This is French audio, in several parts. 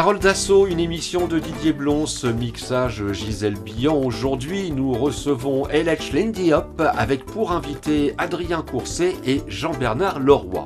Parole d'assaut, une émission de Didier Blons, mixage Gisèle Billon. Aujourd'hui, nous recevons LH Lindy Hop avec pour invité Adrien Courset et Jean-Bernard Leroy.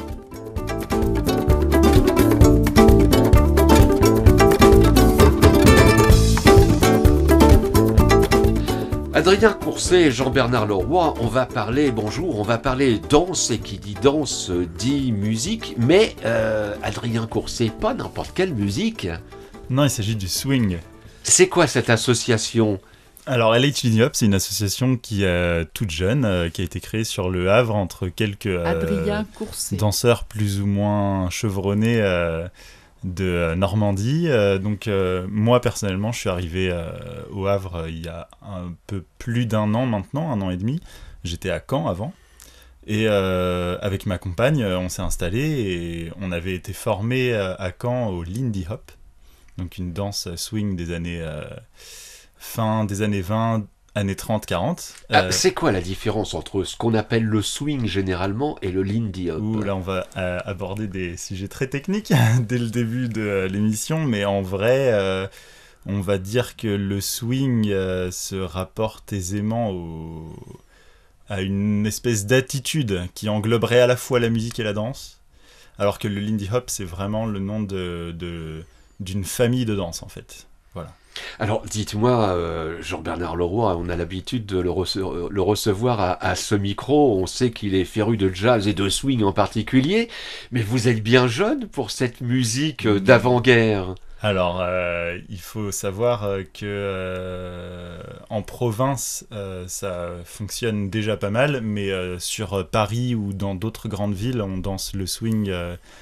Adrien Courset et Jean-Bernard Leroy, on va parler danse, et qui dit danse dit musique, mais Adrien Courset, pas n'importe quelle musique. Non, il s'agit du swing. C'est quoi cette association ? Alors, LH Lindy Hop, c'est une association qui est toute jeune, qui a été créée sur le Havre entre quelques Adrien Courset. Danseurs plus ou moins chevronnés de Normandie. Donc moi personnellement je suis arrivé au Havre il y a un peu plus d'un an maintenant, 1 an et demi. J'étais à Caen avant et avec ma compagne on s'est installé et on avait été formé à Caen au Lindy Hop, donc une danse swing des années fin des années 20, années 30-40. C'est quoi la différence entre ce qu'on appelle le swing généralement et le Lindy Hop ? Là, on va aborder des sujets très techniques dès le début de l'émission, mais en vrai, on va dire que le swing se rapporte aisément à une espèce d'attitude qui engloberait à la fois la musique et la danse, alors que le Lindy Hop, c'est vraiment le nom d'une famille de danse, en fait. Voilà. Alors, dites-moi, Jean-Bernard Leroy, on a l'habitude de le recevoir à ce micro. On sait qu'il est féru de jazz et de swing en particulier, mais vous êtes bien jeune pour cette musique d'avant-guerre. Alors, il faut savoir que en province, ça fonctionne déjà pas mal, mais sur Paris ou dans d'autres grandes villes, on danse le swing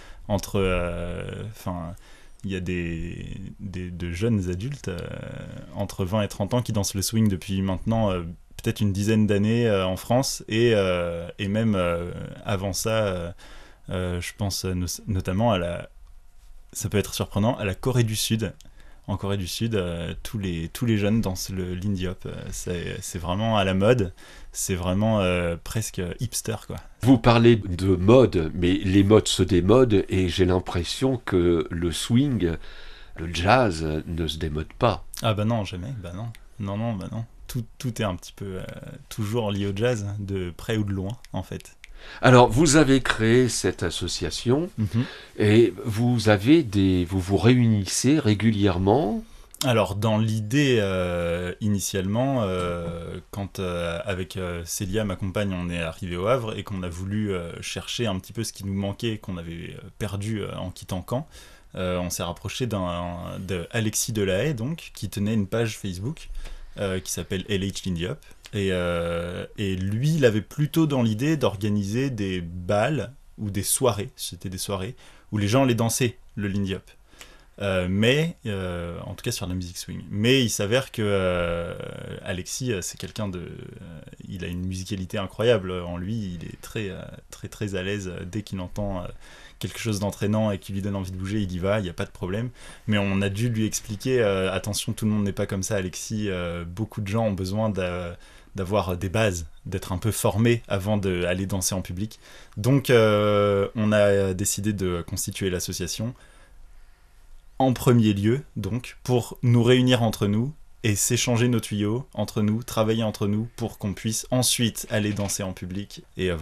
il y a de jeunes adultes entre 20 et 30 ans qui dansent le swing depuis maintenant peut-être une dizaine d'années en France et même avant ça, je pense notamment ça peut être surprenant, à la Corée du Sud. En Corée du Sud, tous les jeunes dansent le Lindy Hop. C'est vraiment à la mode. C'est vraiment presque hipster, quoi. Vous parlez de mode, mais les modes se démodent et j'ai l'impression que le swing, le jazz ne se démode pas. Ah bah non, jamais. Bah non. Non. Tout est un petit peu toujours lié au jazz, de près ou de loin, en fait. Alors, vous avez créé cette association et vous vous réunissez régulièrement. Alors, dans l'idée, initialement, quand avec Célia, ma compagne, on est arrivé au Havre et qu'on a voulu chercher un petit peu ce qui nous manquait, qu'on avait perdu en quittant Caen, on s'est rapproché de Alexis Delahaye, donc, qui tenait une page Facebook qui s'appelle LH Lindy Hop. Et lui, il avait plutôt dans l'idée d'organiser des balles ou des soirées, c'était des soirées, où les gens allaient danser le Lindy Hop. Mais en tout cas sur la musique swing. Mais il s'avère que Alexis, c'est quelqu'un il a une musicalité incroyable en lui. Il est très à l'aise dès qu'il entend quelque chose d'entraînant et qui lui donne envie de bouger, il y va, il n'y a pas de problème. Mais on a dû lui expliquer, attention, tout le monde n'est pas comme ça, Alexis. Beaucoup de gens ont besoin d'avoir des bases, d'être un peu formé avant d'aller danser en public. Donc on a décidé de constituer l'association en premier lieu, donc, pour nous réunir entre nous et s'échanger nos tuyaux entre nous, travailler entre nous pour qu'on puisse ensuite aller danser en public et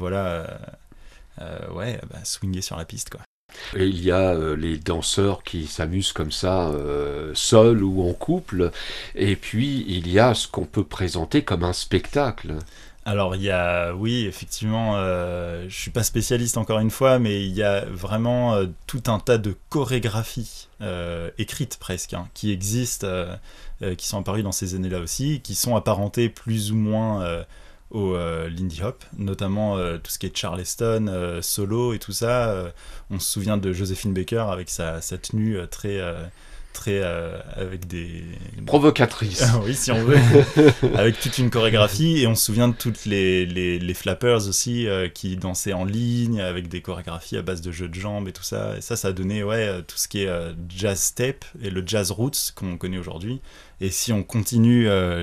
swinger sur la piste, quoi. Et il y a les danseurs qui s'amusent comme ça, seuls ou en couple, et puis il y a ce qu'on peut présenter comme un spectacle. Alors oui, effectivement, je suis pas spécialiste encore une fois, mais il y a vraiment tout un tas de chorégraphies écrites presque, qui existent, qui sont apparues dans ces années-là aussi, qui sont apparentées plus ou moins au Lindy Hop, notamment tout ce qui est Charleston, solo et tout ça. On se souvient de Joséphine Baker avec sa tenue très avec des... Provocatrice. Oui, si on veut. Avec toute une chorégraphie. Et on se souvient de toutes les flappers aussi qui dansaient en ligne avec des chorégraphies à base de jeux de jambes et tout ça. Et ça a donné tout ce qui est jazz step et le jazz roots qu'on connaît aujourd'hui. Et si on continue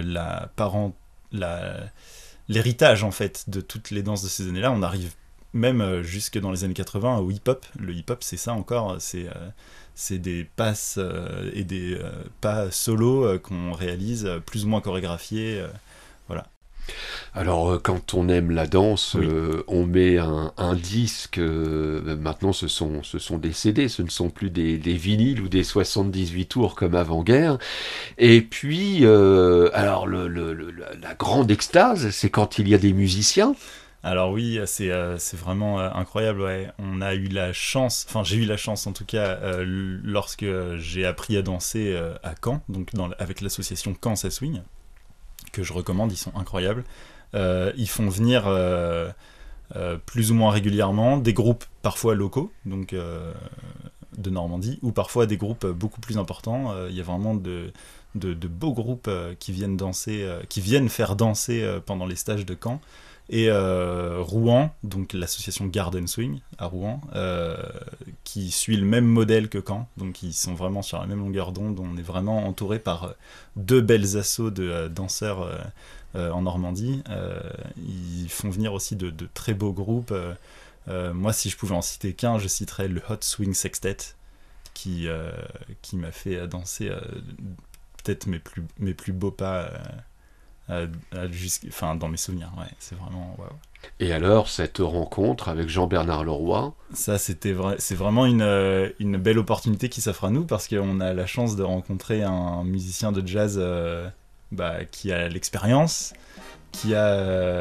l'héritage en fait de toutes les danses de ces années-là, on arrive même jusque dans les années 80 au hip-hop. Le hip-hop, c'est ça encore, c'est des passes et des pas solo qu'on réalise plus ou moins chorégraphiés. Voilà. Alors, quand on aime la danse, Oui. on met un disque. Maintenant, ce sont des CD, ce ne sont plus des vinyles ou des 78 tours comme avant-guerre. Et puis, alors, la grande extase, c'est quand il y a des musiciens. Alors oui, c'est vraiment incroyable. Ouais. On a eu la chance, enfin j'ai eu la chance en tout cas lorsque j'ai appris à danser à Caen, donc avec l'association Caen Ça Swing, que je recommande, ils sont incroyables. Ils font venir plus ou moins régulièrement des groupes parfois locaux, donc de Normandie, ou parfois des groupes beaucoup plus importants. Il y a vraiment de beaux groupes qui viennent danser, qui viennent faire danser pendant les stages de Caen. Et Rouen, donc l'association Garden Swing à Rouen, qui suit le même modèle que Caen, donc ils sont vraiment sur la même longueur d'onde. On est vraiment entouré par deux belles assos de danseurs en Normandie. Ils font venir aussi de très beaux groupes. Moi, si je pouvais en citer qu'un, je citerais le Hot Swing Sextet, qui m'a fait danser peut-être mes plus beaux pas. Enfin, dans mes souvenirs, ouais, c'est vraiment waouh. Et alors, cette rencontre avec Jean-Bernard Leroy, Ça, c'est vraiment une belle opportunité qui s'offre à nous parce qu'on a la chance de rencontrer un musicien de jazz qui a l'expérience, qui a.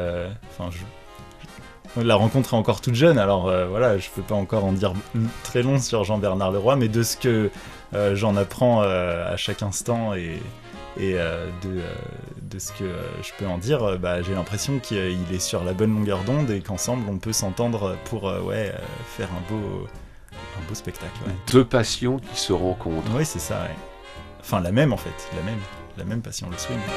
La rencontre est encore toute jeune, alors voilà, je peux pas encore en dire très long sur Jean-Bernard Leroy, mais de ce que j'en apprends à chaque instant et de ce que je peux en dire, j'ai l'impression qu'il est sur la bonne longueur d'onde et qu'ensemble on peut s'entendre pour faire un beau spectacle. Ouais. deux passions qui se rencontrent. Oui, c'est ça, ouais. Enfin, la même en fait, la même passion, le swing.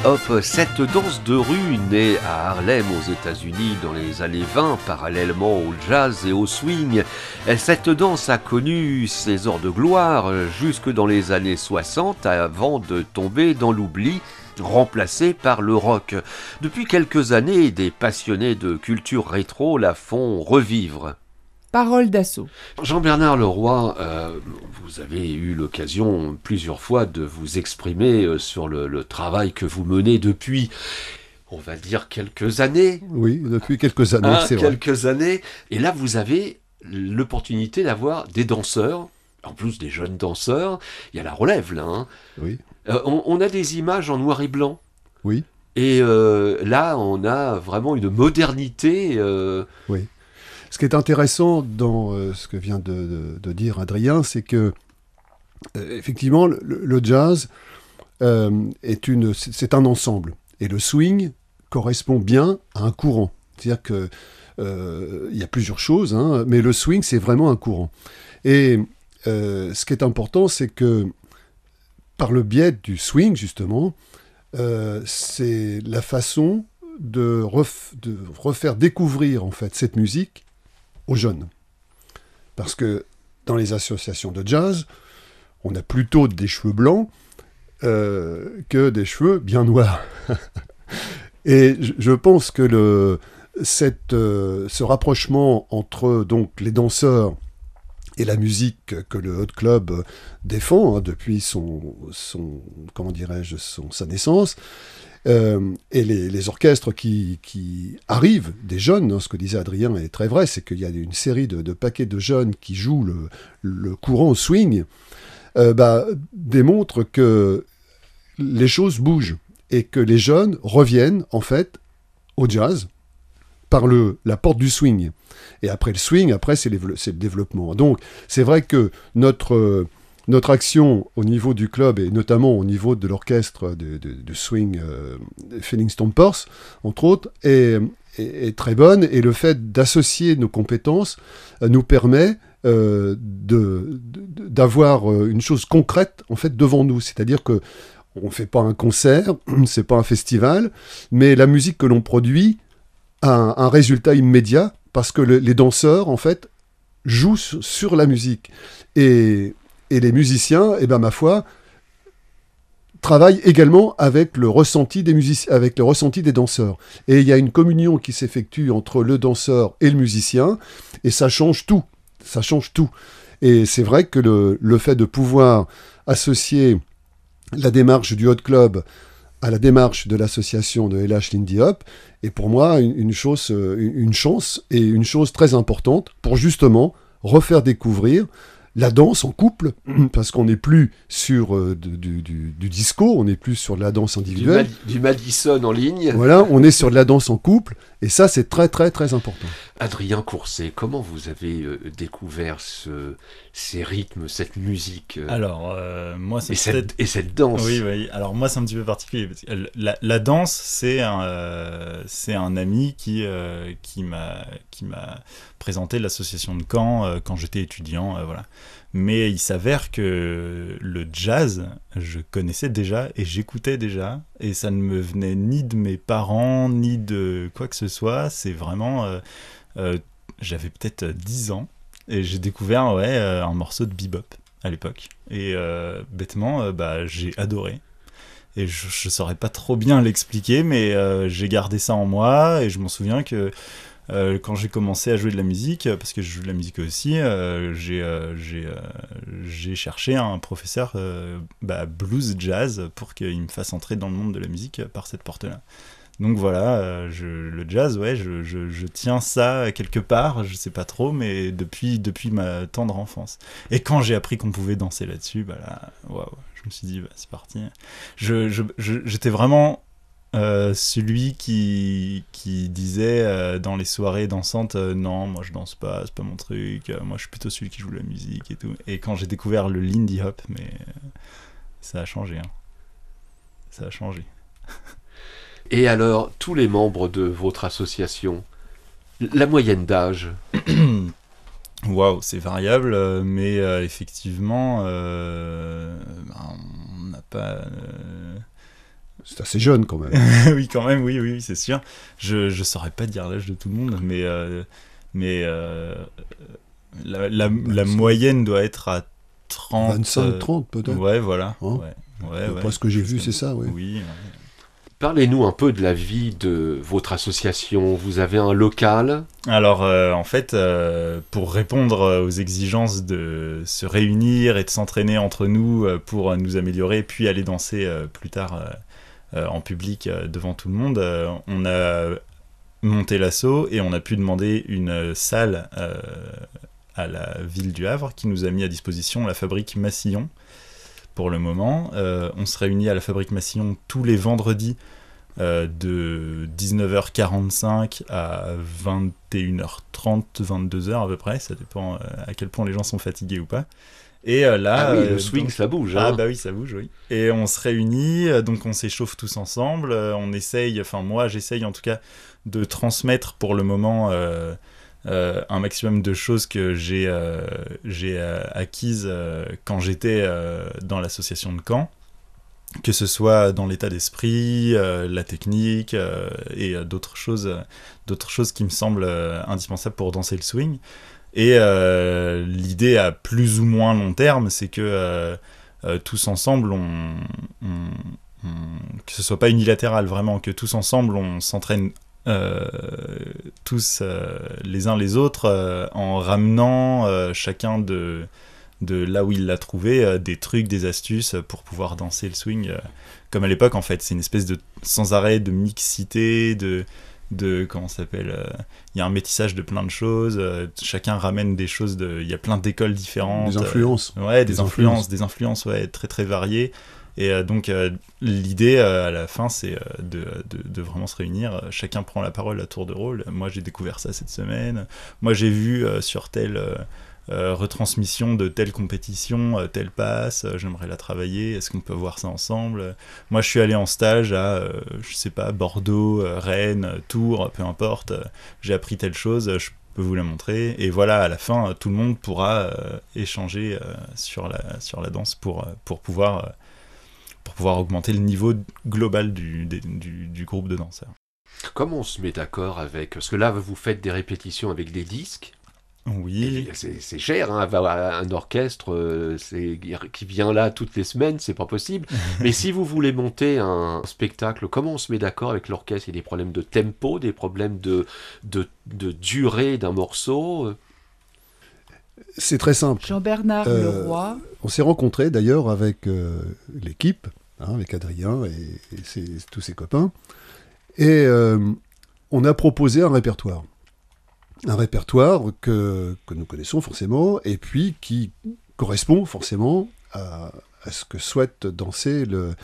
hop, cette danse de rue née à Harlem aux États-Unis dans les années 20, parallèlement au jazz et au swing, cette danse a connu ses heures de gloire jusque dans les années 60 avant de tomber dans l'oubli, remplacée par le rock. Depuis quelques années, des passionnés de culture rétro la font revivre. Parole d'assaut. Jean-Bernard Leroy, vous avez eu l'occasion plusieurs fois de vous exprimer sur le travail que vous menez depuis, on va dire, quelques années. Oui, depuis quelques années, c'est vrai. Quelques années. Et là, vous avez l'opportunité d'avoir des danseurs, en plus des jeunes danseurs. Il y a la relève, là. Hein. Oui. On a des images en noir et blanc. Oui. Et là, on a vraiment une modernité. Oui. Ce qui est intéressant dans ce que vient de dire Adrien, c'est que, effectivement, le jazz c'est un ensemble. Et le swing correspond bien à un courant. C'est-à-dire qu'il y a plusieurs choses, hein, mais le swing, c'est vraiment un courant. Et ce qui est important, c'est que, par le biais du swing, justement, c'est la façon de refaire découvrir, en fait, cette musique aux jeunes. Parce que dans les associations de jazz, on a plutôt des cheveux blancs que des cheveux bien noirs. Et je pense que ce rapprochement entre donc, les danseurs et la musique que le Hot Club défend depuis sa naissance, et les orchestres qui arrivent, des jeunes, hein, ce que disait Adrien est très vrai, c'est qu'il y a une série de paquets de jeunes qui jouent le courant swing, démontrent que les choses bougent et que les jeunes reviennent en fait au jazz par la porte du swing. Et après le swing, c'est le développement. Donc c'est vrai que notre action au niveau du club, et notamment au niveau de l'orchestre de swing Feeling Stompers, entre autres, est très bonne. Et le fait d'associer nos compétences nous permet d'avoir une chose concrète en fait, devant nous. C'est-à-dire que on ne fait pas un concert, c'est pas un festival, mais la musique que l'on produit a un résultat immédiat parce que les danseurs, en fait, jouent sur la musique. Et les musiciens, ma foi, travaillent également avec le ressenti des avec le ressenti des danseurs. Et il y a une communion qui s'effectue entre le danseur et le musicien, et ça change tout. Ça change tout. Et c'est vrai que le fait de pouvoir associer la démarche du Hot Club à la démarche de l'association de LH Lindy Hop est pour moi une chance et une chose très importante pour justement refaire découvrir la danse en couple, parce qu'on n'est plus sur du disco, on n'est plus sur de la danse individuelle. Du Madison en ligne. Voilà, on est sur de la danse en couple, et ça c'est très très très important. Adrien Courset, comment vous avez découvert ces rythmes, cette musique Alors, moi, et cette danse. Oui. Alors moi, c'est un petit peu particulier. Parce que la danse, c'est un ami qui m'a présenté l'association de Caen quand j'étais étudiant, voilà. Mais il s'avère que le jazz, je connaissais déjà et j'écoutais déjà, et ça ne me venait ni de mes parents, ni de quoi que ce soit. C'est vraiment... j'avais peut-être 10 ans, et j'ai découvert un morceau de bebop à l'époque. Et bêtement, j'ai adoré. Et je saurais pas trop bien l'expliquer, mais j'ai gardé ça en moi, et je m'en souviens que quand j'ai commencé à jouer de la musique, parce que je joue de la musique aussi, j'ai cherché un professeur blues jazz pour qu'il me fasse entrer dans le monde de la musique par cette porte-là. Donc voilà, le jazz, je tiens ça quelque part, je sais pas trop, mais depuis ma tendre enfance. Et quand j'ai appris qu'on pouvait danser là-dessus, waouh, je me suis dit, c'est parti. J'étais vraiment celui qui disait dans les soirées dansantes, non, moi je danse pas, c'est pas mon truc, moi je suis plutôt celui qui joue la musique et tout. Et quand j'ai découvert le Lindy Hop, mais ça a changé, hein. Ça a changé. Et alors, tous les membres de votre association, la moyenne d'âge? Waouh, c'est variable, mais effectivement, on n'a pas... C'est assez jeune quand même. Oui, quand même, oui, c'est sûr. Je saurais pas dire l'âge de tout le monde, mais la moyenne doit être à 30... 25, 30 peut-être. Ouais, voilà. Hein Ouais, D'après ce que j'ai vu, c'est ça, oui. Oui. Parlez-nous un peu de la vie de votre association. Vous avez un local? Alors, en fait, pour répondre aux exigences de se réunir et de s'entraîner entre nous pour nous améliorer, puis aller danser plus tard en public devant tout le monde, on a monté l'asso et on a pu demander une salle à la ville du Havre qui nous a mis à disposition la fabrique Massillon. Pour le moment, on se réunit à la fabrique Massillon tous les vendredis de 19h45 à 21h30, 22h à peu près, ça dépend à quel point les gens sont fatigués ou pas. Et là, le swing, ça bouge. Ah bah oui, ça bouge, oui. Et on se réunit, donc on s'échauffe tous ensemble, on essaye, enfin moi j'essaye en tout cas de transmettre pour le moment un maximum de choses que j'ai acquises quand j'étais dans l'association de Caen, que ce soit dans l'état d'esprit, la technique et d'autres choses qui me semblent indispensables pour danser le swing. Et l'idée à plus ou moins long terme, c'est que tous ensemble, que ce soit pas unilatéral vraiment, que tous ensemble on s'entraîne tous les uns les autres en ramenant chacun de là où il l'a trouvé des trucs, des astuces pour pouvoir danser le swing comme à l'époque en fait. C'est une espèce de sans arrêt de mixité, de comment ça s'appelle, il y a un métissage de plein de choses, chacun ramène des choses, il y a plein d'écoles différentes, des influences, des influences ouais, très très variées. Et donc l'idée à la fin c'est de vraiment se réunir, chacun prend la parole à tour de rôle. Moi j'ai découvert ça cette semaine, moi j'ai vu sur telle retransmission de telle compétition, telle passe, j'aimerais la travailler, est-ce qu'on peut voir ça ensemble? Moi je suis allé en stage à je sais pas, Bordeaux, Rennes, Tours, peu importe, j'ai appris telle chose, je peux vous la montrer, et voilà, à la fin tout le monde pourra échanger sur la danse pour pouvoir augmenter le niveau global du groupe de danseurs. Comment on se met d'accord avec... Parce que là, vous faites des répétitions avec des disques. Oui. C'est cher, hein, avoir un orchestre qui vient là toutes les semaines, c'est pas possible. Mais si vous voulez monter un spectacle, comment on se met d'accord avec l'orchestre? Il y a des problèmes de tempo, des problèmes de durée d'un morceau. C'est très simple. Jean-Bernard Leroy. On s'est rencontrés d'ailleurs avec l'équipe, avec Adrien et tous ses copains, et on a proposé un répertoire. Un répertoire que nous connaissons forcément, et puis qui correspond forcément à ce que souhaite danser le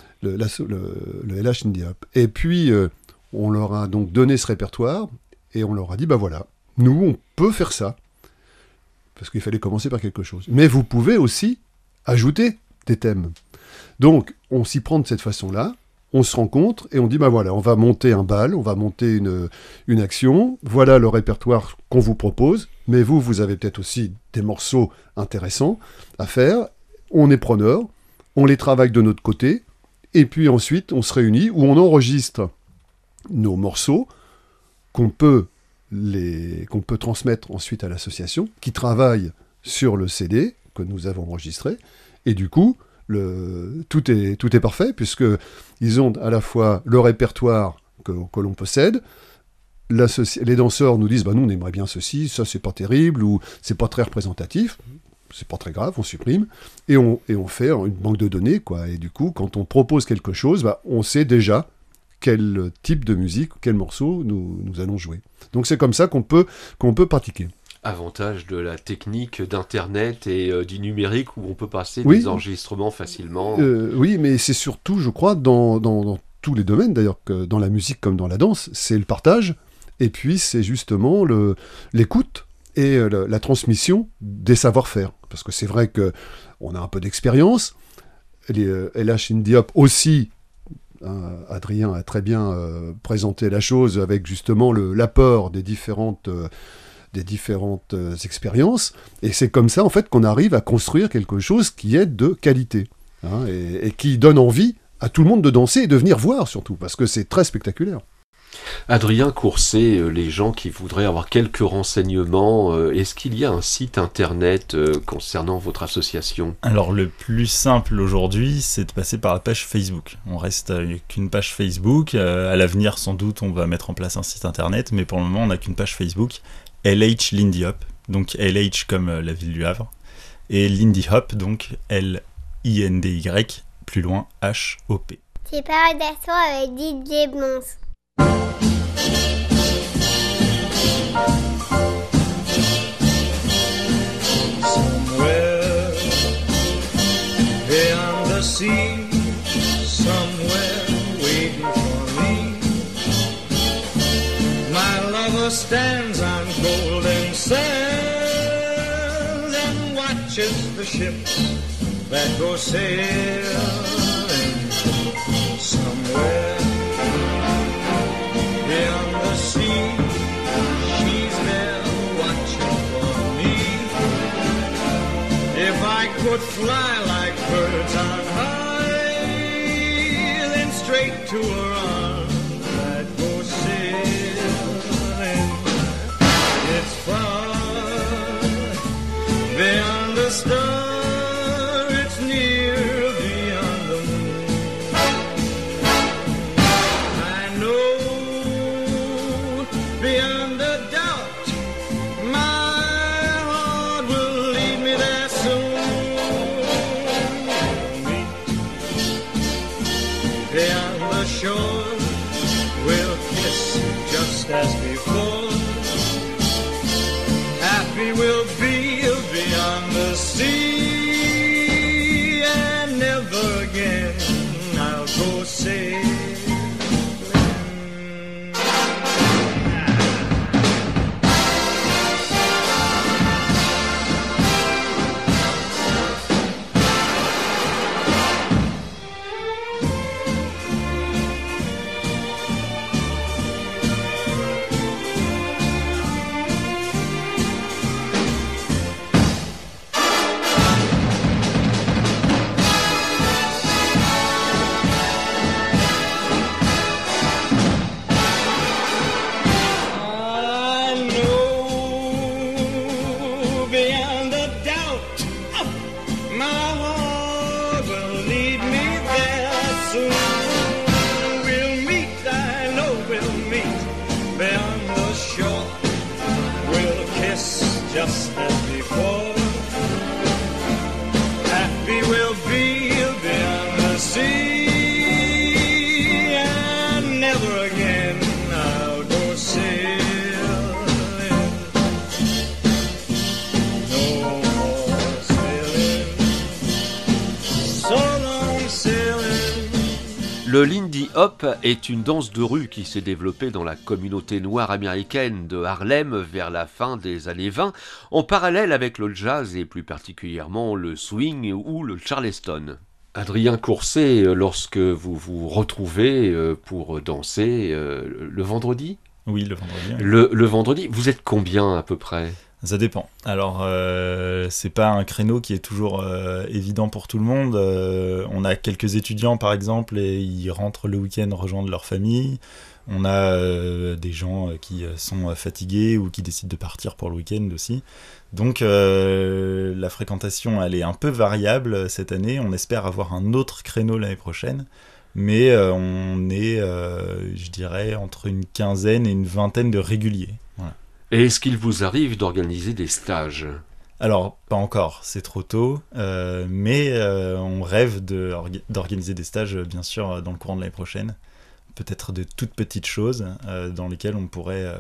LH Indie Hop. Et puis, on leur a donc donné ce répertoire, et on leur a dit, bah voilà, nous, on peut faire ça. Parce qu'il fallait commencer par quelque chose. Mais vous pouvez aussi ajouter des thèmes. Donc, on s'y prend de cette façon-là, on se rencontre et on dit, bah voilà, on va monter un bal, on va monter une action, voilà le répertoire qu'on vous propose, mais vous avez peut-être aussi des morceaux intéressants à faire, on est preneur, on les travaille de notre côté, et puis ensuite, on se réunit, où on enregistre nos morceaux qu'on peut transmettre ensuite à l'association, qui travaille sur le CD que nous avons enregistré, et du coup, tout est parfait, puisqu'ils ont à la fois le répertoire que l'on possède, les danseurs nous disent, bah nous on aimerait bien ceci, ça c'est pas terrible, ou c'est pas très représentatif, c'est pas très grave, on supprime, et on fait une banque de données, quoi, et du coup, quand on propose quelque chose, bah, on sait déjà quel type de musique, quel morceau nous allons jouer. Donc c'est comme ça qu'on peut pratiquer. Avantage de la technique d'Internet et du numérique où on peut passer des enregistrements facilement. Oui, mais c'est surtout, je crois, dans tous les domaines, d'ailleurs, que dans la musique comme dans la danse, c'est le partage, et puis c'est justement l'écoute et la transmission des savoir-faire. Parce que c'est vrai qu'on a un peu d'expérience, les LH Indie Hop aussi. Adrien a très bien présenté la chose avec justement l'apport des différentes expériences, et c'est comme ça en fait qu'on arrive à construire quelque chose qui est de qualité, et qui donne envie à tout le monde de danser et de venir voir surtout, parce que c'est très spectaculaire. Adrien Courset, les gens qui voudraient avoir quelques renseignements, est-ce qu'il y a un site internet concernant votre association ? Alors le plus simple aujourd'hui, c'est de passer par la page Facebook. On reste avec une page Facebook. À l'avenir, sans doute, on va mettre en place un site internet, mais pour le moment, on n'a qu'une page Facebook, LH Lindy Hop, donc LH comme la ville du Havre, et Lindy Hop, donc Lindy, plus loin HOP. C'est Paradise avec DJ Blonce. Somewhere beyond the sea, somewhere waiting for me, my lover stands on golden sands and watches the ships that go sailing. Somewhere beyond the sea, she's there watching for me. If I could fly like birds on high, then straight to her arms I'd go sailing. It's far beyond the star, it's near beyond the moon. I know beyond a doubt my heart will lead me there soon. Meet beyond the shore, we'll kiss just as before. Happy we'll be beyond the sea, and never again I'll go sailing. I know beyond a doubt my heart will lead me there soon. We'll meet, I know we'll meet beyond the shore. We'll kiss just as before. Happy we'll be beyond the sea, and never again I'll go sailing. No more sailing, so long sailing. Le Lindy Hop est une danse de rue qui s'est développée dans la communauté noire américaine de Harlem vers la fin des années 20, en parallèle avec le jazz et plus particulièrement le swing ou le charleston. Adrien Courset, lorsque vous vous retrouvez pour danser le vendredi ? Oui, le vendredi. Oui. Le vendredi, vous êtes combien à peu près ? Ça dépend. Alors, c'est pas un créneau qui est toujours évident pour tout le monde. On a quelques étudiants, par exemple, et ils rentrent le week-end rejoindre leur famille. On a des gens qui sont fatigués ou qui décident de partir pour le week-end aussi. Donc, la fréquentation, elle est un peu variable cette année. On espère avoir un autre créneau l'année prochaine. Mais on est, je dirais, entre une quinzaine et une vingtaine de réguliers. Voilà. Et est-ce qu'il vous arrive d'organiser des stages ? Alors, pas encore, c'est trop tôt, mais on rêve d'organiser des stages, bien sûr, dans le courant de l'année prochaine. Peut-être de toutes petites choses dans lesquelles on pourrait,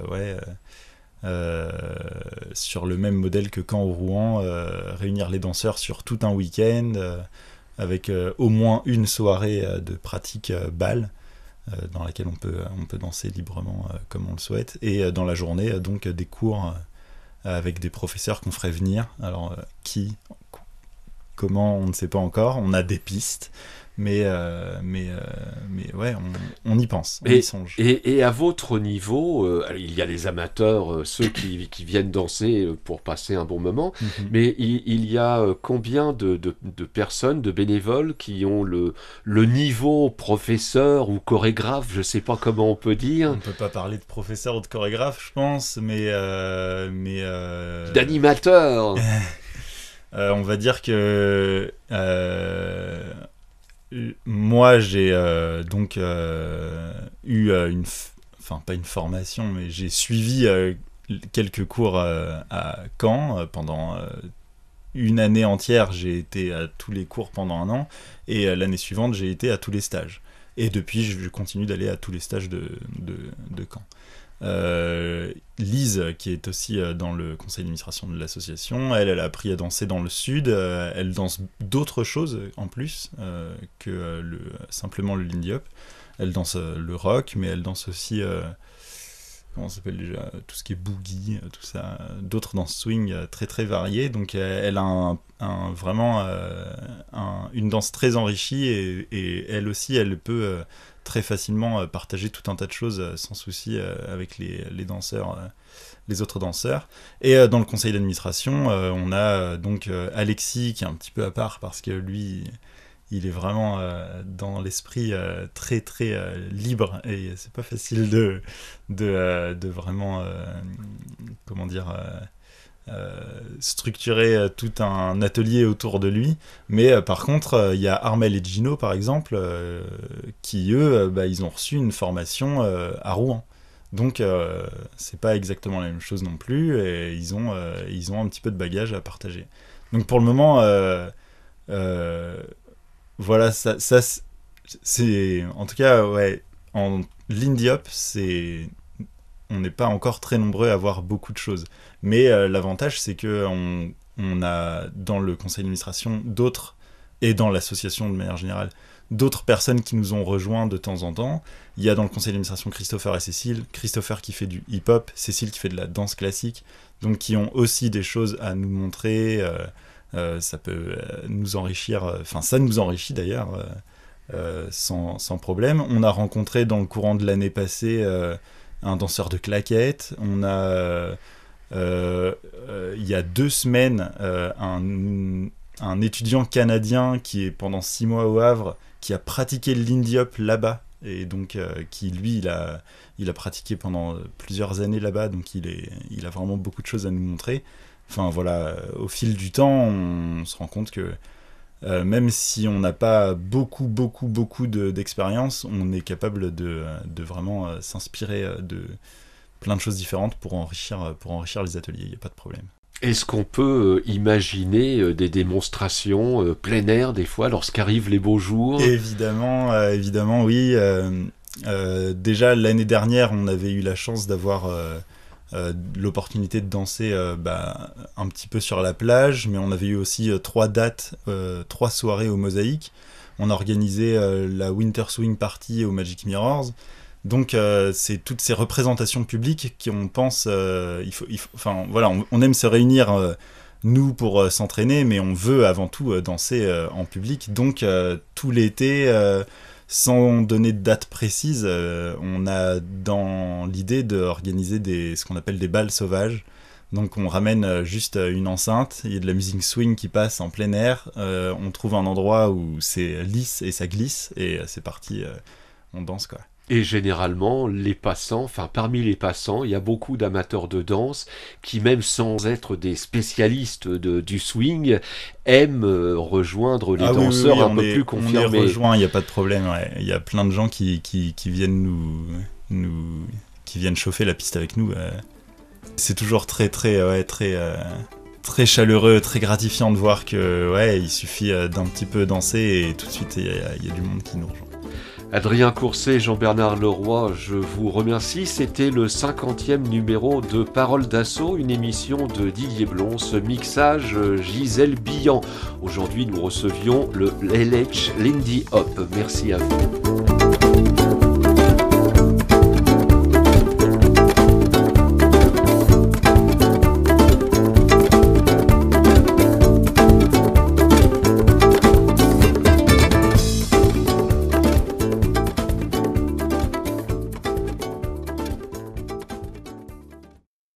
sur le même modèle que Caen ou Rouen, réunir les danseurs sur tout un week-end, avec au moins une soirée de pratique bal, dans laquelle on peut danser librement comme on le souhaite, et dans la journée, donc des cours avec des professeurs qu'on ferait venir. Alors, comment, on ne sait pas encore. On a des pistes, Mais ouais, on y pense, on Et, y songe. et à votre niveau, il y a les amateurs, ceux qui viennent danser pour passer un bon moment, Mhm. mais il y a combien de personnes, de bénévoles qui ont le niveau professeur ou chorégraphe, je ne sais pas comment on peut On dire, ne peut pas parler de professeur ou de chorégraphe, je pense, mais d'animateur. on va dire que moi j'ai donc eu enfin pas une formation, mais j'ai suivi quelques cours à Caen pendant une année entière. J'ai été à tous les cours pendant un an, et l'année suivante j'ai été à tous les stages. Et depuis, je continue d'aller à tous les stages de Caen. Lise, qui est aussi dans le conseil d'administration de l'association, elle a appris à danser dans le sud. Elle danse d'autres choses en plus que simplement le Lindy Hop. Elle danse le rock, mais elle danse aussi comment ça s'appelle déjà, tout ce qui est boogie, tout ça, d'autres danses swing très très variées. Donc elle a vraiment une danse très enrichie, et elle aussi, elle peut très facilement partager tout un tas de choses sans souci avec les danseurs, les autres danseurs. Et dans le conseil d'administration, on a donc Alexis, qui est un petit peu à part parce que lui, il est vraiment dans l'esprit très très libre, et c'est pas facile de vraiment comment dire structurer tout un atelier autour de lui. Mais par contre, il y a Armel et Gino, par exemple, qui eux, ils ont reçu une formation à Rouen. Donc c'est pas exactement la même chose non plus, et ils ont un petit peu de bagage à partager. Donc pour le moment, voilà, ça c'est en tout cas, ouais, en Lindy Hop, on n'est pas encore très nombreux à avoir beaucoup de choses. Mais l'avantage, c'est que on a dans le conseil d'administration d'autres, et dans l'association de manière générale, d'autres personnes qui nous ont rejoints de temps en temps. Il y a dans le conseil d'administration Christopher et Cécile. Christopher qui fait du hip-hop, Cécile qui fait de la danse classique, donc qui ont aussi des choses à nous montrer. Ça peut nous enrichir, enfin ça nous enrichit d'ailleurs, sans problème. On a rencontré dans le courant de l'année passée un danseur de claquettes. On a il y a 2 semaines un étudiant canadien qui est pendant 6 mois au Havre, qui a pratiqué le Lindy Hop là-bas, et donc qui lui il a pratiqué pendant plusieurs années là-bas, donc il a vraiment beaucoup de choses à nous montrer. Enfin voilà, au fil du temps, on se rend compte que même si on n'a pas beaucoup d'expérience, on est capable de vraiment s'inspirer de plein de choses différentes pour enrichir les ateliers, il n'y a pas de problème. Est-ce qu'on peut imaginer des démonstrations plein air des fois lorsqu'arrivent les beaux jours? Évidemment, oui. Déjà l'année dernière, on avait eu la chance d'avoir l'opportunité de danser un petit peu sur la plage, mais on avait eu aussi 3 soirées au Mosaïque. On a organisé la Winter Swing Party au Magic Mirrors. Donc c'est toutes ces représentations publiques qu'on pense, enfin voilà, on aime se réunir nous pour s'entraîner, mais on veut avant tout danser en public. Donc tout l'été, sans donner de date précise, on a dans l'idée d'organiser ce qu'on appelle des balles sauvages. Donc on ramène juste une enceinte, il y a de la musique swing qui passe en plein air, on trouve un endroit où c'est lisse et ça glisse, et c'est parti, on danse quoi. Et généralement, les passants, enfin parmi les passants, il y a beaucoup d'amateurs de danse qui, même sans être des spécialistes du swing, aiment rejoindre les danseurs un peu plus confirmés. On les rejoint, il n'y a pas de problème. Ouais. Il y a plein de gens qui viennent qui viennent chauffer la piste avec nous. C'est toujours très chaleureux, très gratifiant de voir que il suffit d'un petit peu danser et tout de suite il y a du monde qui nous rejoint. Adrien Courset, Jean-Bernard Leroy, je vous remercie. C'était le 50e numéro de Parole d'Assaut, une émission de Didier Blon, ce mixage Gisèle Billan. Aujourd'hui, nous recevions le LH Lindy Hop. Merci à vous.